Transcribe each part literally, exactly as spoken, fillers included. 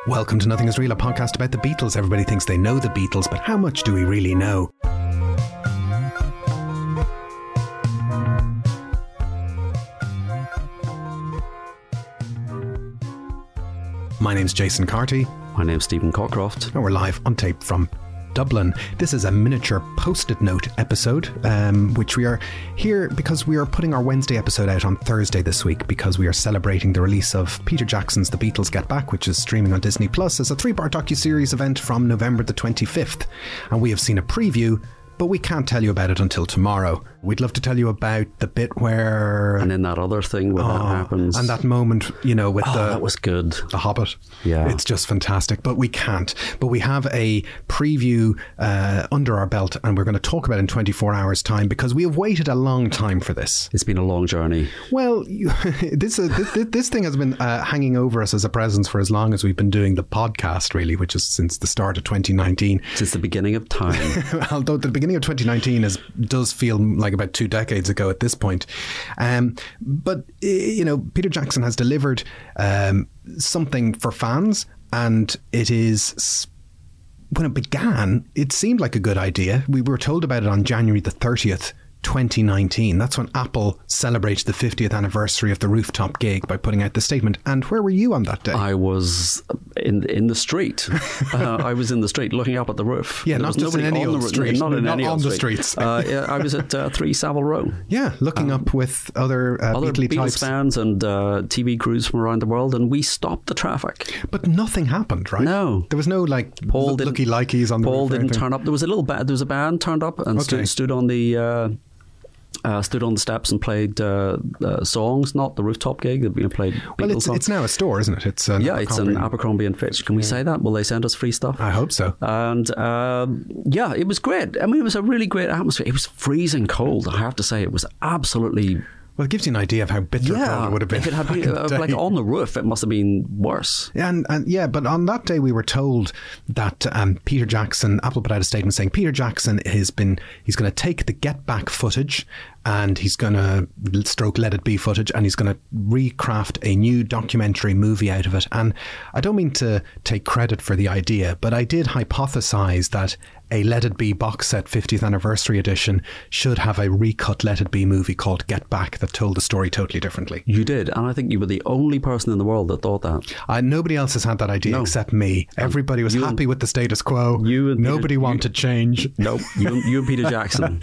Welcome to Nothing Is Real, a podcast about the Beatles. Everybody thinks they know the Beatles, but how much do we really know? My name's Jason Carty. My name's Stephen Cockcroft. And we're live on tape from Dublin. This is a miniature post-it note episode, um, which we are here because we are putting our Wednesday episode out on Thursday this week because we are celebrating the release of Peter Jackson's The Beatles Get Back, which is streaming on Disney Plus as a three-part docuseries event from November the twenty-fifth. And we have seen a preview, but we can't tell you about it until tomorrow. We'd love to tell you about the bit where... And then that other thing where oh, that happens. And that moment, you know, with oh, the... that was good. The Hobbit. Yeah. It's just fantastic. But we can't. But we have a preview uh, under our belt, and we're going to talk about it in twenty-four hours' time because we have waited a long time for this. It's been a long journey. Well, you, this, uh, this this thing has been uh, hanging over us as a presence for as long as we've been doing the podcast, really, which is since the start of twenty nineteen. Since the beginning of time. Although the beginning of twenty nineteen is does feel like about two decades ago at this point. Um, but, you know, Peter Jackson has delivered um, something for fans, and it is... When it began, it seemed like a good idea. We were told about it on January the thirtieth, twenty nineteen. That's when Apple celebrated the fiftieth anniversary of the rooftop gig by putting out the statement. And where were you on that day? I was in in the street. uh, I was in the street looking up at the roof. Yeah, there not just in any old street. Not in not any on old the street. streets. uh, yeah, I was at uh, three Savile Row. Yeah, looking um, up with other uh, other Beatle Beatles types. fans and uh, T V crews from around the world, and we stopped the traffic. But nothing happened, right? No, there was no like Paul l- looky likeys on the Paul roof. didn't turn up. There was a little band. There was a band turned up and okay. stood, stood on the. Uh, Uh, stood on the steps and played uh, uh, songs, not the rooftop gig. We played Beatles well, it's, songs. it's now a store, isn't it? It's an yeah, it's an Abercrombie and Fitch. Can we yeah. say that? Will they send us free stuff? I hope so. And um, yeah, it was great. I mean, it was a really great atmosphere. It was freezing cold. I have to say, it was absolutely. Well, it gives you an idea of how bitter yeah, cold it would have been. If it had been uh, like on the roof, it must have been worse. And, and yeah, but on that day we were told that um, Peter Jackson, Apple put out a statement saying Peter Jackson has been, he's going to take the Get Back footage and he's going to stroke Let It Be footage and he's going to recraft a new documentary movie out of it. And I don't mean to take credit for the idea, but I did hypothesize that a Let It Be box set fiftieth anniversary edition should have a recut Let It Be movie called Get Back that told the story totally differently. You did, and I think you were the only person in the world that thought that. Uh, nobody else has had that idea no. except me. Everybody was you happy and, with the status quo. You and nobody Peter, wanted you, change. No, you, you and Peter Jackson.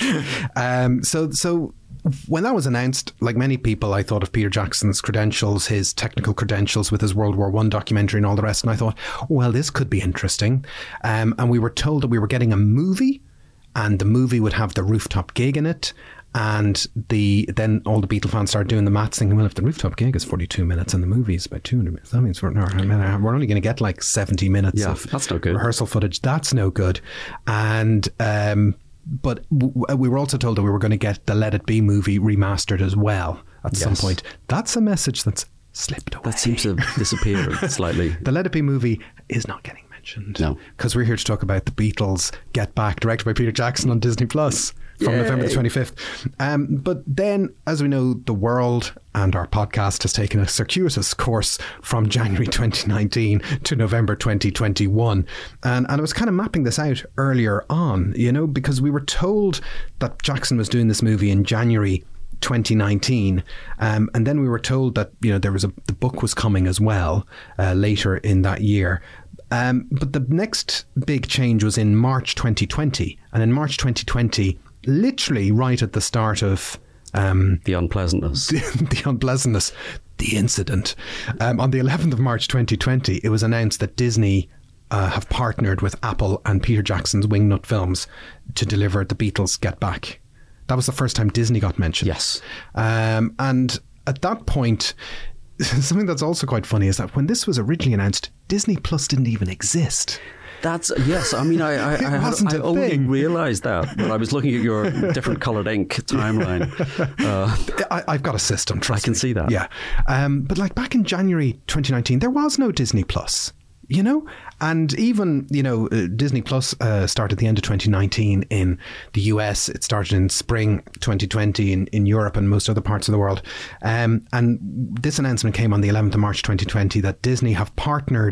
um, so, so. When that was announced, like many people, I thought of Peter Jackson's credentials, his technical credentials with his World War One documentary and all the rest. And I thought, well, this could be interesting. Um, and we were told that we were getting a movie and the movie would have the rooftop gig in it. And the then all the Beatle fans started doing the maths thinking, well, if the rooftop gig is forty-two minutes and the movie is about two hundred minutes, that means we're, no, we're only going to get like seventy minutes yeah, of that's no good. rehearsal footage. That's no good. And... Um, But we were also told that we were going to get the Let It Be movie remastered as well at yes. some point. That's a message that's slipped away. That seems to have disappeared slightly. The Let It Be movie is not getting mentioned. No. Because we're here to talk about The Beatles Get Back, directed by Peter Jackson on Disney Plus from Yay. November the twenty-fifth. Um, but then, as we know, the world and our podcast has taken a circuitous course from January twenty nineteen to November twenty twenty-one. And, and I was kind of mapping this out earlier on, you know, because we were told that Jackson was doing this movie in January twenty nineteen, um, and then we were told that, you know, there was a the book was coming as well uh, later in that year. Um, but the next big change was in March twenty twenty, and in March twenty twenty, literally right at the start of um, the unpleasantness, the, the unpleasantness, the incident. Um, on the eleventh of March twenty twenty, it was announced that Disney uh, have partnered with Apple and Peter Jackson's Wingnut Films to deliver The Beatles Get Back. That was the first time Disney got mentioned. Yes. Um, and at that point, something that's also quite funny is that when this was originally announced, Disney Plus didn't even exist. That's yes. I mean, I I, I, had, I only thing. realised that when I was looking at your different coloured ink timeline. Uh, I, I've got a system. Trust I can me. see that. Yeah, um, but like back in January twenty nineteen, there was no Disney Plus. You know, and even, you know, uh, Disney Plus uh, started at the end of twenty nineteen in the U S. It started in spring twenty twenty in, in Europe and most other parts of the world. Um, and this announcement came on the eleventh of March twenty twenty that Disney have partnered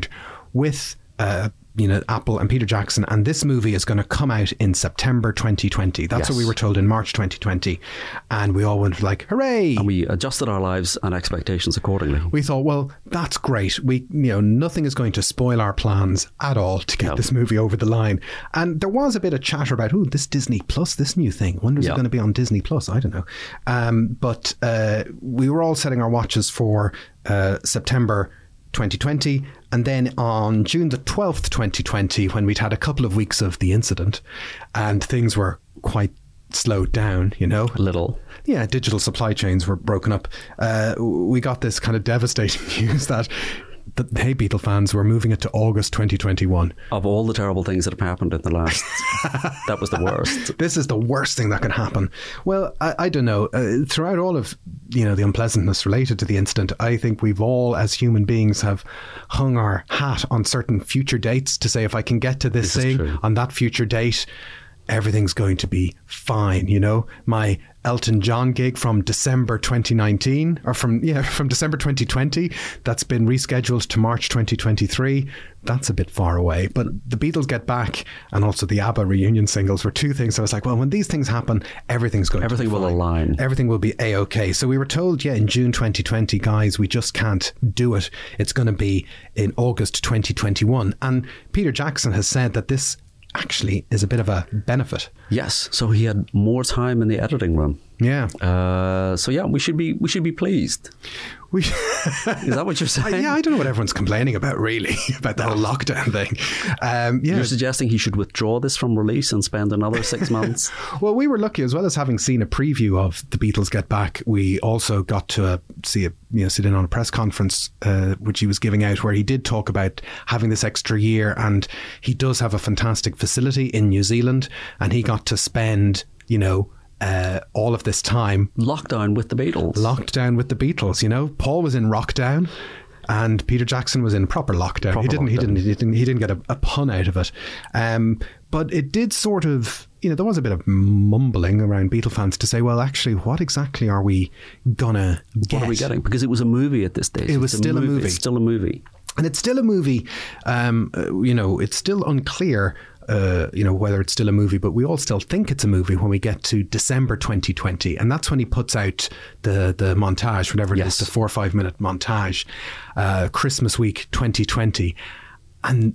with uh, you know, Apple and Peter Jackson, and this movie is going to come out in September twenty twenty. That's yes. what we were told in March twenty twenty, and we all went like, hooray! And we adjusted our lives and expectations accordingly. We thought, well, that's great. We, you know, nothing is going to spoil our plans at all to get no. this movie over the line. And there was a bit of chatter about, oh, this Disney Plus, this new thing. When is yep. it going to be on Disney Plus? I don't know. Um, but uh, we were all setting our watches for uh, September twenty twenty, and then on June the twelfth, twenty twenty, when we'd had a couple of weeks of the incident and things were quite slowed down, you know, a little, yeah, digital supply chains were broken up, uh, we got this kind of devastating news that the Hey Beatle fans were moving it to August twenty twenty-one. Of all the terrible things that have happened in the last, that was the worst. This is the worst thing that can happen. Well, I, I don't know. Uh, throughout all of, you know, the unpleasantness related to the incident, I think we've all, as human beings, have hung our hat on certain future dates to say, if I can get to this, this thing on that future date, everything's going to be fine. You know, my Elton John gig from December twenty nineteen, or from yeah from December twenty twenty, that's been rescheduled to March twenty twenty-three. That's a bit far away. But the Beatles Get Back and also the ABBA reunion singles were two things. So I was like, well, when these things happen, everything's going everything to be will fine. align. Everything will be a-okay. So we were told, yeah, in June twenty twenty, guys, we just can't do it. It's going to be in August twenty twenty-one. And Peter Jackson has said that this actually is a bit of a benefit. Yes, so he had more time in the editing room. Yeah. Uh, so yeah, we should be we should be pleased. We is that what you're saying? I, yeah, I don't know what everyone's complaining about, really, about the whole lockdown thing. Um, yeah. You're suggesting he should withdraw this from release and spend another six months? Well, we were lucky, as well as having seen a preview of The Beatles Get Back, we also got to uh, see a, you know, sit in on a press conference uh, which he was giving out, where he did talk about having this extra year, and he does have a fantastic facility in New Zealand, and he got to spend, you know, Uh, all of this time lockdown with the Beatles locked down with the Beatles. You know, Paul was in rockdown and Peter Jackson was in proper lockdown. Proper he, didn't, lockdown. he didn't he didn't he didn't get a, a pun out of it, um, but it did sort of, you know, there was a bit of mumbling around Beatle fans to say, well, actually, what exactly are we gonna get? What are we getting? Because it was a movie at this stage. It was it's still a movie. a movie It's still a movie. And it's still a movie. Um, you know, it's still unclear Uh, you know, whether it's still a movie, but we all still think it's a movie when we get to December twenty twenty, and that's when he puts out the the montage, whatever it yes. is, the four or five minute montage, uh, Christmas week twenty twenty, and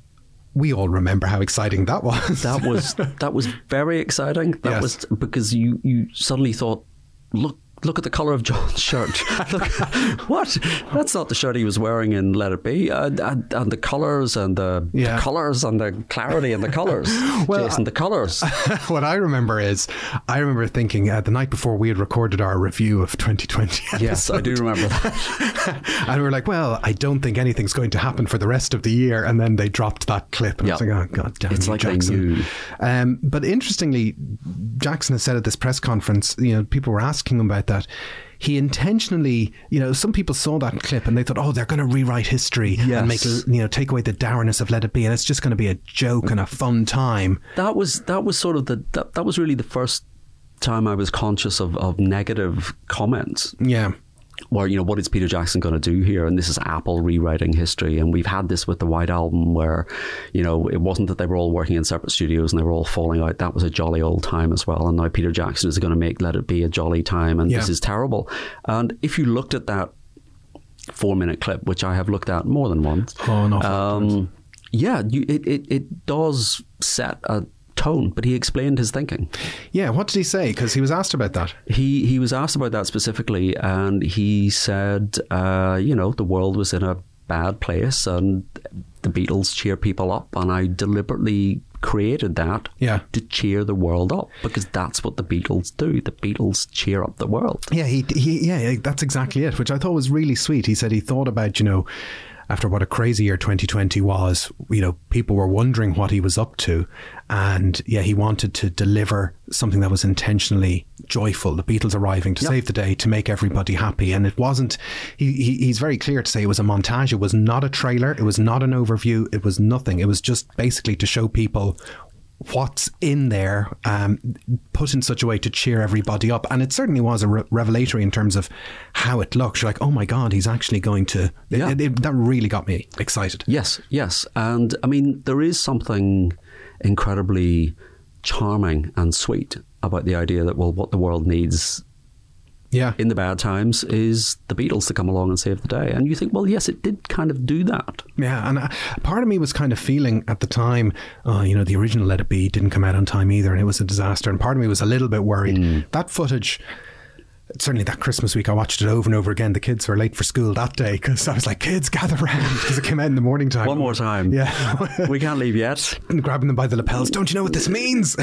we all remember how exciting that was. That was that was very exciting. That yes. was because you you suddenly thought, look. Look at the colour of John's shirt. Look, what? That's not the shirt he was wearing in Let It Be. Uh, and, and the colours and the, yeah. the colours and the clarity and the colours. Well, Jason, the colours. What I remember is, I remember thinking uh, the night before we had recorded our review of twenty twenty episode. Yes, I do remember that. And we were like, well, I don't think anything's going to happen for the rest of the year. And then they dropped that clip. And yep. I was like, oh, God damn it's you, like Jackson. They knew. Um, but interestingly, Jackson has said at this press conference, you know, people were asking him about that. He intentionally, you know, some people saw that clip and they thought, oh, they're going to rewrite history yes. and make, you know, take away the dourness of Let It Be, and it's just going to be a joke and a fun time. That was that was sort of the that, that was really the first time I was conscious of, of negative comments. Yeah. Where, you know, what is Peter Jackson going to do here? And this is Apple rewriting history. And we've had this with the White Album where, you know, it wasn't that they were all working in separate studios and they were all falling out. That was a jolly old time as well. And now Peter Jackson is going to make Let It Be a jolly time. And yeah. this is terrible. And if you looked at that four minute clip, which I have looked at more than once. Oh, no. Um, yeah, you, it, it, it does set a tone, but he explained his thinking. Yeah, what did he say? Because he was asked about that. He he was asked about that specifically, and he said, uh, you know, the world was in a bad place and the Beatles cheer people up, and I deliberately created that yeah. to cheer the world up, because that's what the Beatles do. The Beatles cheer up the world. Yeah, he, he yeah, that's exactly it, which I thought was really sweet. He said he thought about, you know, after what a crazy year twenty twenty was, you know, people were wondering what he was up to. And yeah, he wanted to deliver something that was intentionally joyful. The Beatles arriving to yep. save the day, to make everybody happy. And it wasn't, he, he he's very clear to say it was a montage. It was not a trailer. It was not an overview. It was nothing. It was just basically to show people what's in there um, put in such a way to cheer everybody up. And it certainly was a re- revelatory in terms of how it looks. You're like, oh my God, he's actually going to... Yeah. It, it, that really got me excited. Yes, yes. And I mean, there is something incredibly charming and sweet about the idea that, well, what the world needs yeah. in the bad times is the Beatles to come along and save the day. And you think, well, yes, it did kind of do that. Yeah, and uh, part of me was kind of feeling at the time, oh, you know, the original Let It Be didn't come out on time either, and it was a disaster. And part of me was a little bit worried. Mm. That footage... Certainly that Christmas week I watched it over and over again. The kids were late for school that day because I was like, kids, gather round, because it came out in the morning time. One more time. Yeah. We can't leave yet. And grabbing them by the lapels. Don't you know what this means?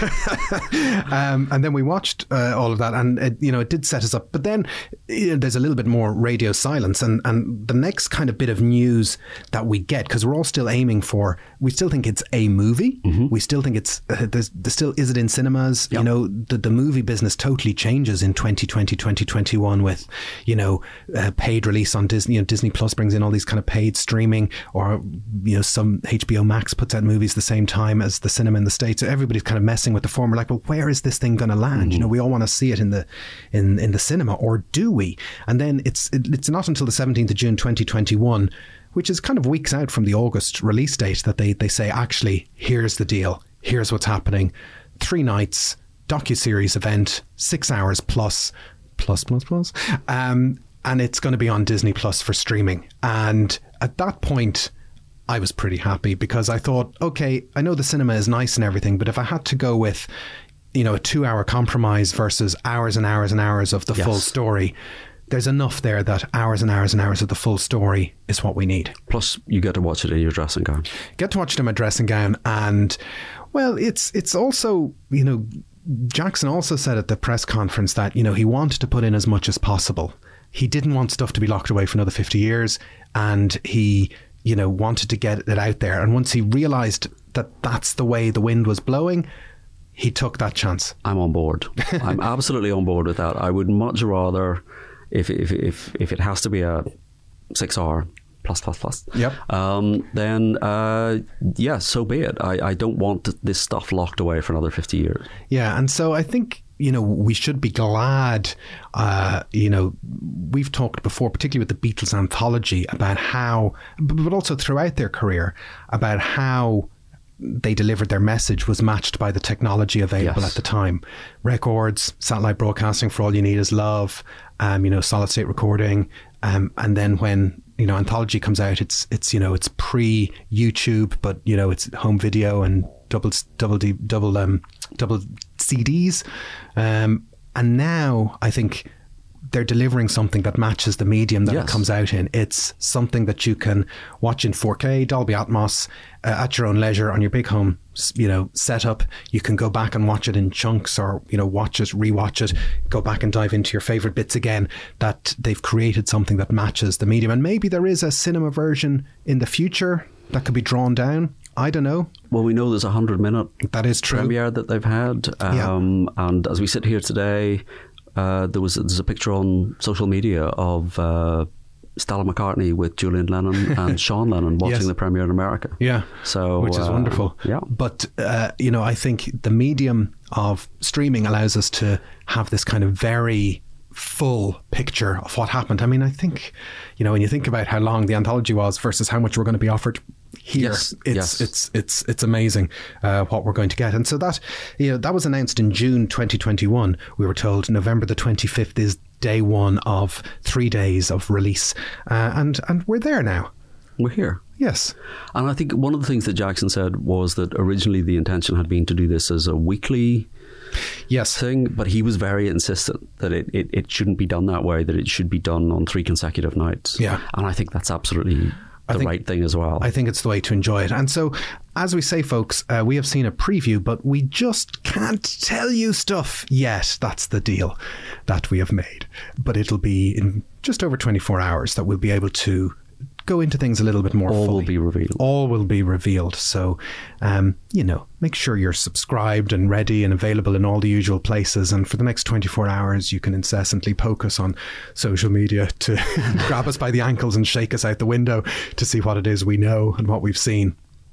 um, and then we watched uh, all of that, and it, you know, it did set us up. But then you know, there's a little bit more radio silence, and, and the next kind of bit of news that we get, because we're all still aiming for, we still think it's a movie. Mm-hmm. We still think it's, uh, there's, there's still, is it in cinemas? Yep. You know, the, the movie business totally changes in twenty twenty. twenty twenty-one with, you know, uh, paid release on Disney. You know, Disney Plus brings in all these kind of paid streaming, or, you know, some H B O Max puts out movies the same time as the cinema in the States. So everybody's kind of messing with the form. We're like, well, where is this thing going to land? Mm-hmm. You know, we all want to see it in the in, in the cinema, or do we? And then it's it, it's not until the seventeenth of June twenty twenty-one, which is kind of weeks out from the August release date, that they, they say, actually, here's the deal. Here's what's happening. Three nights, docuseries event, six hours plus, plus, plus, plus. Um, and it's going to be on Disney Plus for streaming. And at that point, I was pretty happy, because I thought, okay, I know the cinema is nice and everything, but if I had to go with, you know, a two hour compromise versus hours and hours and hours of the yes. full story, there's enough there that hours and hours and hours of the full story is what we need. Plus, you get to watch it in your dressing gown. Get to watch it in my dressing gown. And, well, it's it's also, you know, Jackson also said at the press conference that, you know, he wanted to put in as much as possible. He didn't want stuff to be locked away for another fifty years. And he, you know, wanted to get it out there. And once he realised that that's the way the wind was blowing, he took that chance. I'm on board. I'm absolutely on board with that. I would much rather... If if if if it has to be a six hour plus plus plus, yep. um, then uh, yeah, so be it. I, I don't want this stuff locked away for another fifty years. Yeah, and so I think, you know, we should be glad. Uh, you know, we've talked before, particularly with the Beatles anthology, about how, but also throughout their career, about how they delivered their message was matched by the technology available yes. at the time. Records, satellite broadcasting, For All You Need Is Love, um, you know, solid state recording. Um, and then when, you know, Anthology comes out, it's, it's, you know, it's pre YouTube, but, you know, it's home video and double, double, D, double, um, double C Ds. Um, and now I think they're delivering something that matches the medium that yes. it comes out in. It's something that you can watch in four K, Dolby Atmos, uh, at your own leisure on your big home, you know, setup. You can go back and watch it in chunks, or, you know, watch it, rewatch it, go back and dive into your favorite bits again. That they've created something that matches the medium. And maybe there is a cinema version in the future that could be drawn down. I don't know. Well, we know there's a hundred minute that is true premiere that they've had. Um, yeah. And as we sit here today, Uh, there was there's a picture on social media of uh, Stella McCartney with Julian Lennon and Sean Lennon watching yes. the premiere in America. Yeah, so which is uh, wonderful. Yeah, but uh, you know, I think the medium of streaming allows us to have this kind of very full picture of what happened. I mean, I think, you know, when you think about how long the anthology was versus how much we're going to be offered here, yes, it's, yes. it's it's it's amazing uh, what we're going to get. And so that, you know, that was announced in June twenty twenty-one. We were told November the twenty-fifth is day one of three days of release, uh, and and we're there now. We're here. Yes. And I think one of the things that Jackson said was that originally the intention had been to do this as a weekly yes. thing, but he was very insistent that it, it, it shouldn't be done that way, that it should be done on three consecutive nights. Yeah. And I think that's absolutely the think, right thing as well. I think it's the way to enjoy it. And so, as we say, folks, uh, we have seen a preview, but we just can't tell you stuff yet. That's the deal that we have made. But it'll be in just over twenty-four hours that we'll be able to go into things a little bit more All fully. will be revealed. All will be revealed. So, um, you know, make sure you're subscribed and ready and available in all the usual places. And for the next twenty-four hours, you can incessantly poke us on social media to grab us by the ankles and shake us out the window to see what it is we know and what we've seen.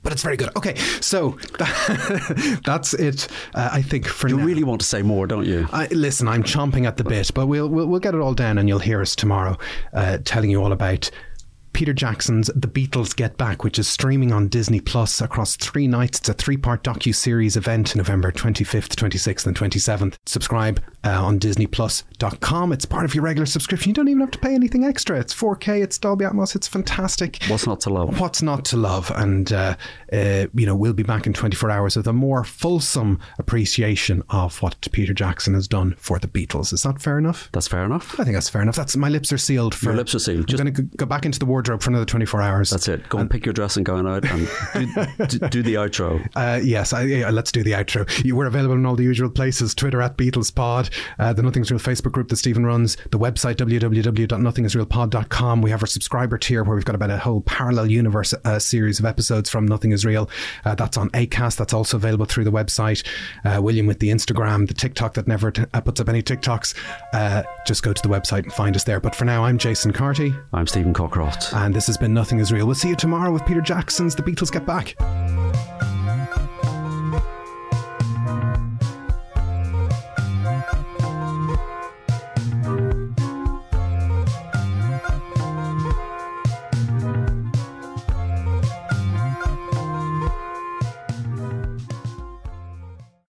but it's very good. Okay, so that, that's it, uh, I think, for you now. You really want to say more, don't you? I, listen, I'm chomping at the bit, but we'll, we'll, we'll get it all down and you'll hear us tomorrow uh, telling you all about Peter Jackson's The Beatles Get Back, which is streaming on Disney Plus across three nights. It's a three-part docu-series event, November twenty-fifth, twenty-sixth and twenty-seventh. Subscribe uh, on disney plus dot com. It's part of your regular subscription. You don't even have to pay anything extra. It's four K, it's Dolby Atmos, it's fantastic. What's not to love? What's not to love? And, uh, uh, you know, we'll be back in twenty-four hours with a more fulsome appreciation of what Peter Jackson has done for the Beatles. Is that fair enough? That's fair enough. I think that's fair enough. That's my lips are sealed. For, Your lips are sealed. I'm going to go back into the wardrobe for another twenty-four hours. That's it. Go and, and pick your dress and going out and do, do, do the outro. Uh, yes, I, yeah, let's do the outro. You were available in all the usual places. Twitter at BeatlesPod, uh, the Nothing Is Real Facebook group that Stephen runs, the website w w w dot nothing is real pod dot com. We have our subscriber tier where we've got about a whole parallel universe uh, series of episodes from Nothing Is Real. Uh, that's on Acast. That's also available through the website. Uh, William with the Instagram, the TikTok that never t- uh, puts up any TikToks. Uh, just go to the website and find us there. But for now, I'm Jason Carty. I'm Stephen Cockcroft. And this has been Nothing Is Real. We'll see you tomorrow with Peter Jackson's The Beatles Get Back.